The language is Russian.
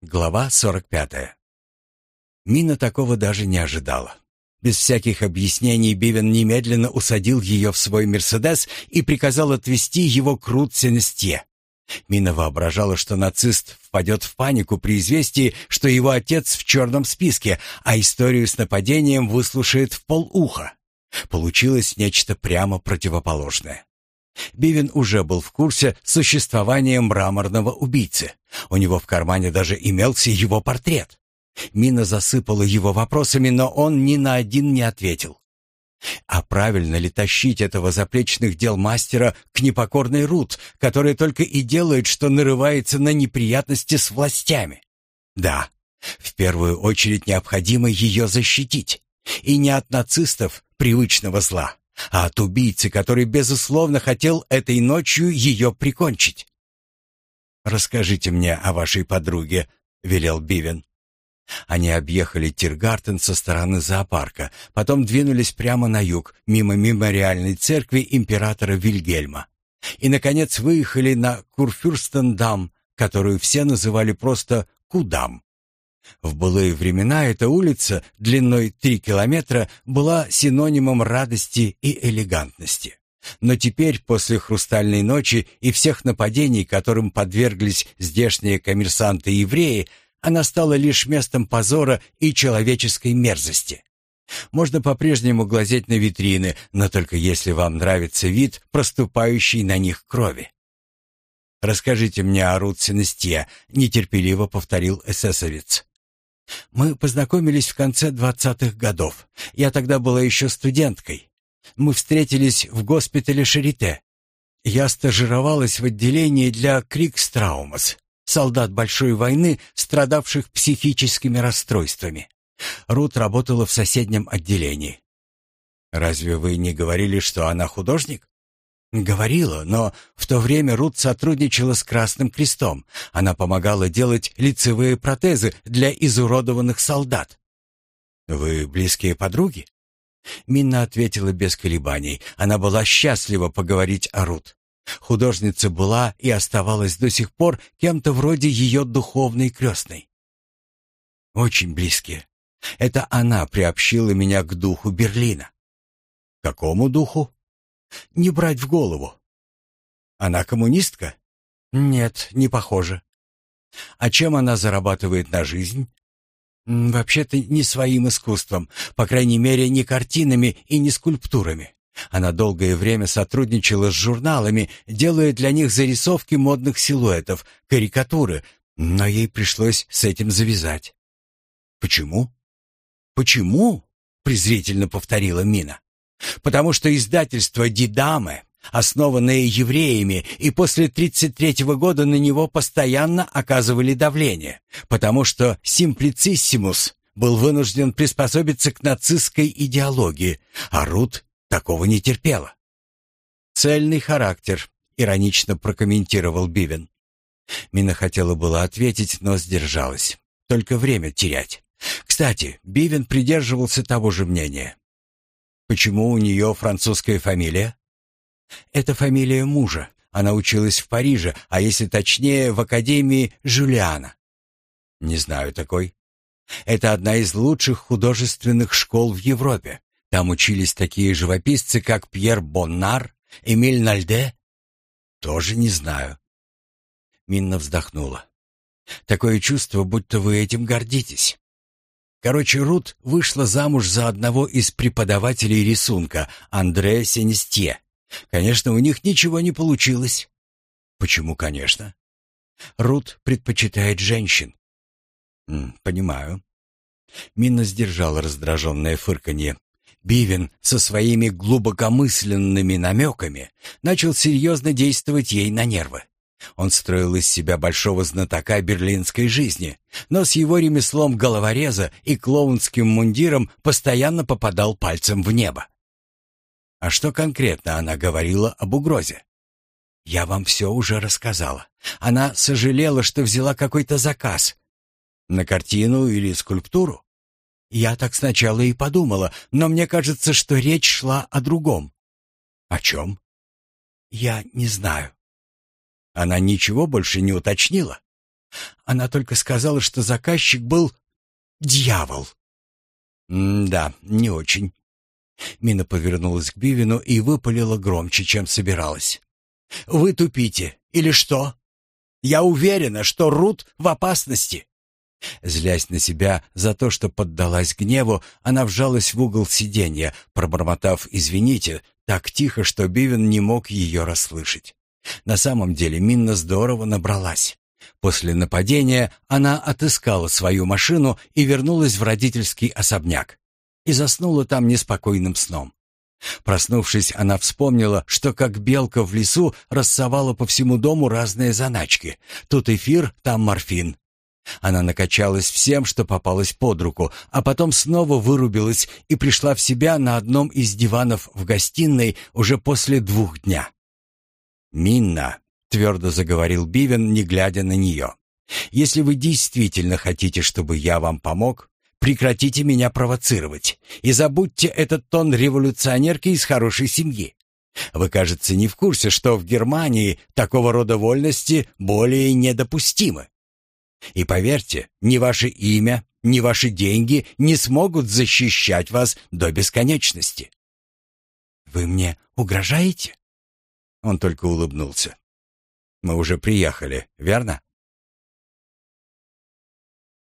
Глава 45. Мина такого даже не ожидала. Без всяких объяснений Бивен немедленно усадил ее в свой «Мерседес» и приказал отвезти его к Рут Сенестье. Мина воображала, что нацист впадет в панику при известии, что его отец в черном списке, а историю с нападением выслушает вполуха. Получилось нечто прямо противоположное. Бивен уже был в курсе существования мраморного убийцы. У него в кармане даже имелся его портрет. Мина засыпала его вопросами, но он ни на один не ответил. А правильно ли тащить этого заплечных дел мастера к непокорной Рут, которая только и делает, что нарывается на неприятности с властями? Да, в первую очередь необходимо ее защитить. И не от нацистов привычного зла, а от убийцы, который, безусловно, хотел этой ночью ее прикончить. «Расскажите мне о вашей подруге», — велел Бивен. Они объехали Тиргартен со стороны зоопарка, потом двинулись прямо на юг, мимо мемориальной церкви императора Вильгельма. И, наконец, выехали на Курфюрстендам, которую все называли просто Кудам. В былые времена эта улица, длиной 3 километра, была синонимом радости и элегантности. Но теперь, после «Хрустальной ночи» и всех нападений, которым подверглись здешние коммерсанты-евреи, она стала лишь местом позора и человеческой мерзости. Можно по-прежнему глазеть на витрины, но только если вам нравится вид проступающей на них крови. «Расскажите мне о Рут Сенестье», — нетерпеливо повторил эсэсовец. «Мы познакомились в конце 20-х годов. Я тогда была еще студенткой. Мы встретились в госпитале Шарите. Я стажировалась в отделении для Кригстраумас, солдат большой войны, страдавших психическими расстройствами. Рут работала в соседнем отделении». «Разве вы не говорили, что она художник?» «Говорила, но в то время Рут сотрудничала с Красным Крестом. Она помогала делать лицевые протезы для изуродованных солдат». «Вы близкие подруги?» Минна ответила без колебаний. Она была счастлива поговорить о Рут. Художница была и оставалась до сих пор кем-то вроде ее духовной крестной. «Очень близкие. Это она приобщила меня к духу Берлина». «Какому духу?» «Не брать в голову». «Она коммунистка?» «Нет, не похоже». «А чем она зарабатывает на жизнь?» «Вообще-то не своим искусством, по крайней мере, не картинами и не скульптурами. Она долгое время сотрудничала с журналами, делая для них зарисовки модных силуэтов, карикатуры, но ей пришлось с этим завязать». «Почему?» «Почему?» — презрительно повторила Мина. «Потому что издательство «Дидаме», основанное евреями, и после 1933 года на него постоянно оказывали давление, потому что «Симплициссимус» был вынужден приспособиться к нацистской идеологии, а Рут такого не терпела». «Цельный характер», — иронично прокомментировал Бивен. Мина хотела было ответить, но сдержалась. Только время терять. Кстати, Бивен придерживался того же мнения. «Почему у нее французская фамилия?» «Это фамилия мужа. Она училась в Париже, а если точнее, в Академии Жюлиана». «Не знаю такой». «Это одна из лучших художественных школ в Европе. Там учились такие живописцы, как Пьер Боннар, Эмиль Нальде». «Тоже не знаю». Минна вздохнула. «Такое чувство, будто вы этим гордитесь». Короче, Рут вышла замуж за одного из преподавателей рисунка, Андре Сенестье. Конечно, у них ничего не получилось. Почему, конечно? Рут предпочитает женщин. Понимаю. Минна сдержала раздраженное фырканье. Бивен со своими глубокомысленными намеками начал серьезно действовать ей на нервы. Он строил из себя большого знатока берлинской жизни, но с его ремеслом головореза и клоунским мундиром постоянно попадал пальцем в небо. А что конкретно она говорила об угрозе? «Я вам все уже рассказала. Она сожалела, что взяла какой-то заказ. На картину или скульптуру? Я так сначала и подумала, но мне кажется, что речь шла о другом». «О чем?» «Я не знаю». «Она ничего больше не уточнила?» Она только сказала, что заказчик был дьявол. Да, не очень. Мина повернулась к Бивину и выпалила громче, чем собиралась. Вы тупите, или что? Я уверена, что Рут в опасности. Злясь на себя за то, что поддалась гневу, она вжалась в угол сиденья, пробормотав «извините», так тихо, что Бивен не мог ее расслышать. На самом деле Минна здорово набралась. После нападения она отыскала свою машину и вернулась в родительский особняк. И заснула там неспокойным сном. Проснувшись, она вспомнила, что как белка в лесу рассовала по всему дому разные заначки. Тут эфир, там морфин. Она накачалась всем, что попалось под руку, а потом снова вырубилась и пришла в себя на одном из диванов в гостиной уже после 2 дня. «Минна», — твердо заговорил Бивен, не глядя на нее, «если вы действительно хотите, чтобы я вам помог, прекратите меня провоцировать и забудьте этот тон революционерки из хорошей семьи. Вы, кажется, не в курсе, что в Германии такого рода вольности более недопустимы. И поверьте, ни ваше имя, ни ваши деньги не смогут защищать вас до бесконечности». «Вы мне угрожаете?» Он только улыбнулся. «Мы уже приехали, верно?»